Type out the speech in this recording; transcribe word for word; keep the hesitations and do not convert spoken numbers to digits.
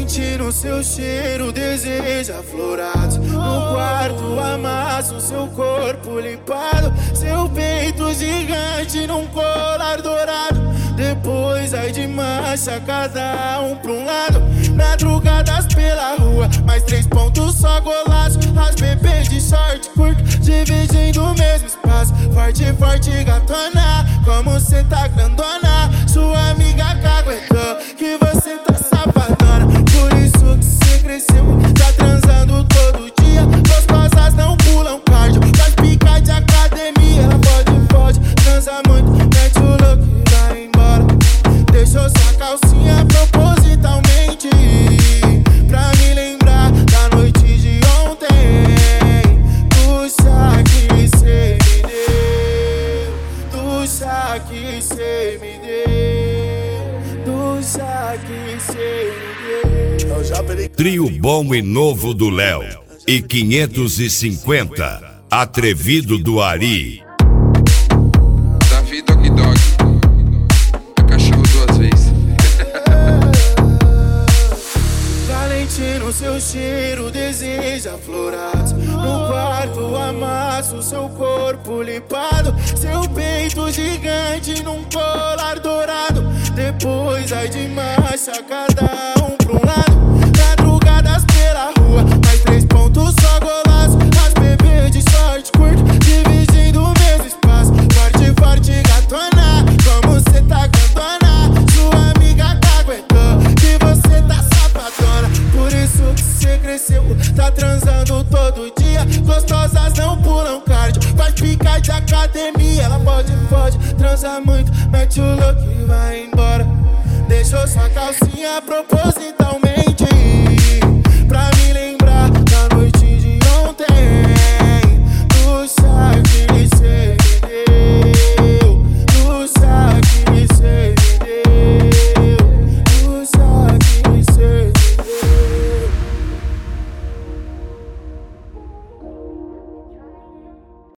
Sentindo seu cheiro, desejo aflorado. No quarto amasso seu corpo limpado, seu peito gigante num colar dourado. Depois ai de marcha, cada um pra um lado. Madrugadas pela rua, mais três pontos só golaço. As bebês de short curto, dividindo o mesmo espaço. Forte, forte gatona, como cê tá grandona. Sua amiga caguetou que você tá safadona. Por isso que cê cresceu, tá transando todo dia. Gostosas não pulam cardio, faz picar de academia. Ela pode, pode, transa muito, mete o louco e vai embora. Deixou sua calcinha propositalmente pra me lembrar da noite de ontem. Do chá que cê me deu, do chá que cê me deu, do chá que cê me deu. Trio bom e novo do Léo e quinhentos e cinquenta, atrevido do Ari. Davi Dog Dog, é cachorro duas vezes. Valentino, seu cheiro, desejo aflorado. No quarto amasso seu corpo limpado, seu peito gigante num colar dourado. Depois ai de marcha, cada um pra um lado. Madrugadas pela rua, mais três pontos só golaço. As bebês de short curto, dividindo o mesmo espaço. Forte, forte gatona, como cê tá grandona. Sua amiga caguetou que você tá safadona. Por isso que cê cresceu, tá transando todo dia. Gostosas não pulam cardio, faz picar de academia. Ela pode, pode, transa muito, mete o louco e vai embora. Deixou sua calcinha propositalmente